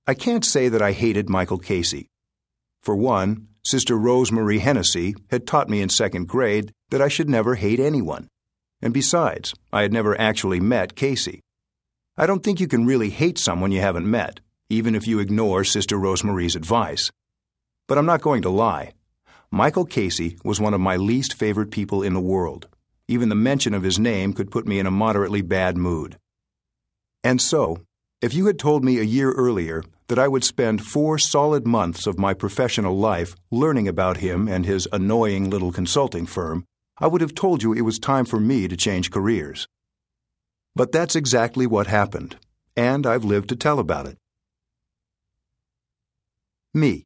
I can't say that I hated Michael Casey. For one, Sister Rosemarie Hennessy had taught me in second grade that I should never hate anyone. And besides, I had never actually met Casey. I don't think you can really hate someone you haven't met, even if you ignore Sister Rosemarie's advice. But I'm not going to lie. Michael Casey was one of my least favorite people in the world. Even the mention of his name could put me in a moderately bad mood. And so, if you had told me a year earlier that I would spend 4 solid months of my professional life learning about him and his annoying little consulting firm, I would have told you it was time for me to change careers. But that's exactly what happened, and I've lived to tell about it. Me.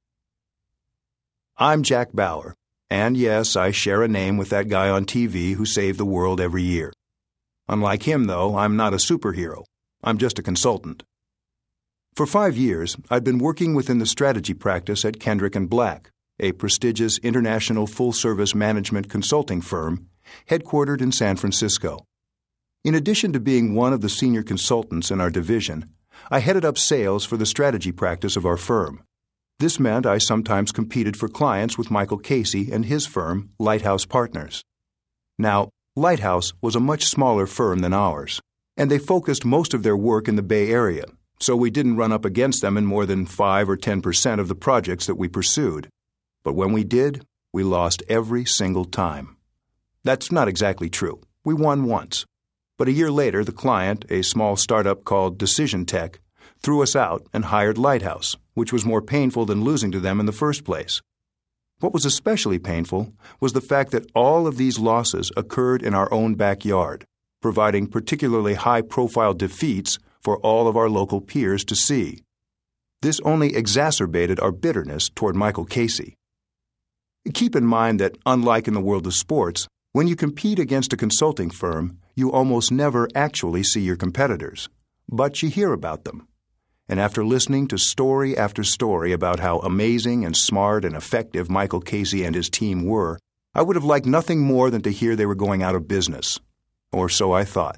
I'm Jack Bauer, and yes, I share a name with that guy on TV who saved the world every year. Unlike him, though, I'm not a superhero. I'm just a consultant. For 5 years, I'd been working within the strategy practice at Kendrick & Black, a prestigious international full-service management consulting firm headquartered in San Francisco. In addition to being one of the senior consultants in our division, I headed up sales for the strategy practice of our firm. This meant I sometimes competed for clients with Michael Casey and his firm, Lighthouse Partners. Now, Lighthouse was a much smaller firm than ours, and they focused most of their work in the Bay Area, so we didn't run up against them in more than 5 or 10% of the projects that we pursued. But when we did, we lost every single time. That's not exactly true. We won once. But a year later, the client, a small startup called Decision Tech, threw us out and hired Lighthouse, which was more painful than losing to them in the first place. What was especially painful was the fact that all of these losses occurred in our own backyard, providing particularly high-profile defeats for all of our local peers to see. This only exacerbated our bitterness toward Michael Casey. Keep in mind that, unlike in the world of sports, when you compete against a consulting firm, you almost never actually see your competitors, but you hear about them. And after listening to story after story about how amazing and smart and effective Michael Casey and his team were, I would have liked nothing more than to hear they were going out of business. Or so I thought.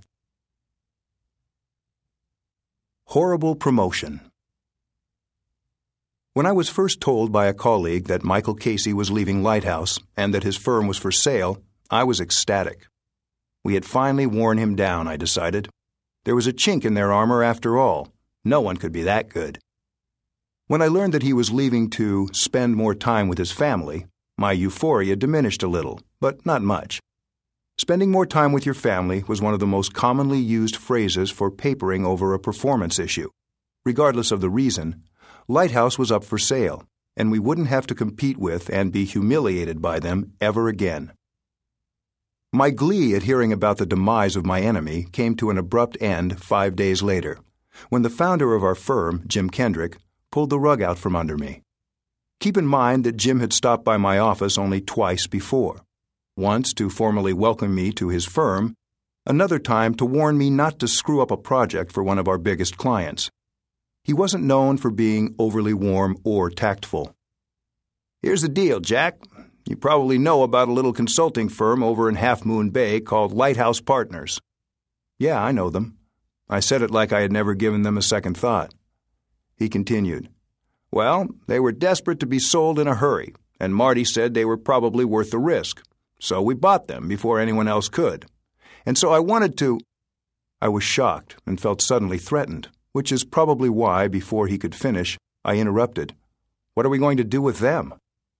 Horrible promotion. When I was first told by a colleague that Michael Casey was leaving Lighthouse and that his firm was for sale, I was ecstatic. We had finally worn him down, I decided. There was a chink in their armor after all. No one could be that good. When I learned that he was leaving to spend more time with his family, my euphoria diminished a little, but not much. Spending more time with your family was one of the most commonly used phrases for papering over a performance issue. Regardless of the reason, Lighthouse was up for sale, and we wouldn't have to compete with and be humiliated by them ever again. My glee at hearing about the demise of my enemy came to an abrupt end 5 days later, when the founder of our firm, Jim Kendrick, pulled the rug out from under me. Keep in mind that Jim had stopped by my office only twice before. Once to formally welcome me to his firm, another time to warn me not to screw up a project for one of our biggest clients. He wasn't known for being overly warm or tactful. "Here's the deal, Jack. You probably know about a little consulting firm over in Half Moon Bay called Lighthouse Partners." "Yeah, I know them." I said it like I had never given them a second thought. He continued, "Well, they were desperate to be sold in a hurry, and Marty said they were probably worth the risk. So we bought them before anyone else could. And so I wanted to—" I was shocked and felt suddenly threatened, which is probably why, before he could finish, I interrupted. "What are we going to do with them?"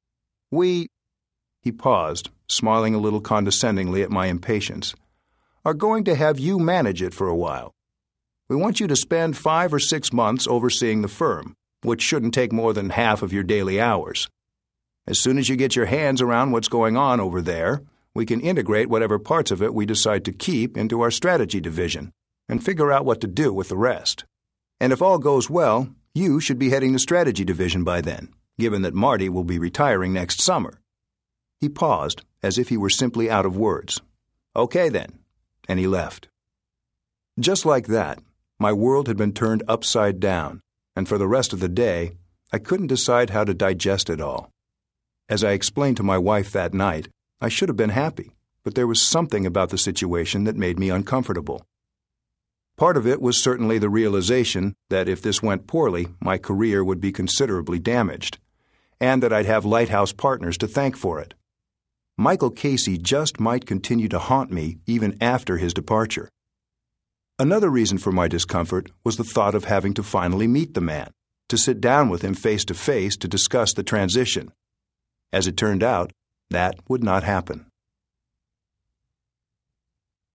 He paused, smiling a little condescendingly at my impatience. "Are going to have you manage it for a while. We want you to spend 5 or 6 months overseeing the firm, which shouldn't take more than half of your daily hours. As soon as you get your hands around what's going on over there, we can integrate whatever parts of it we decide to keep into our strategy division and figure out what to do with the rest. And if all goes well, you should be heading the strategy division by then, given that Marty will be retiring next summer." He paused, as if he were simply out of words. "Okay then," and he left. Just like that, my world had been turned upside down, and for the rest of the day, I couldn't decide how to digest it all. As I explained to my wife that night, I should have been happy, but there was something about the situation that made me uncomfortable. Part of it was certainly the realization that if this went poorly, my career would be considerably damaged, and that I'd have Lighthouse partners to thank for it. Michael Casey just might continue to haunt me even after his departure. Another reason for my discomfort was the thought of having to finally meet the man, to sit down with him face to face to discuss the transition. As it turned out, that would not happen.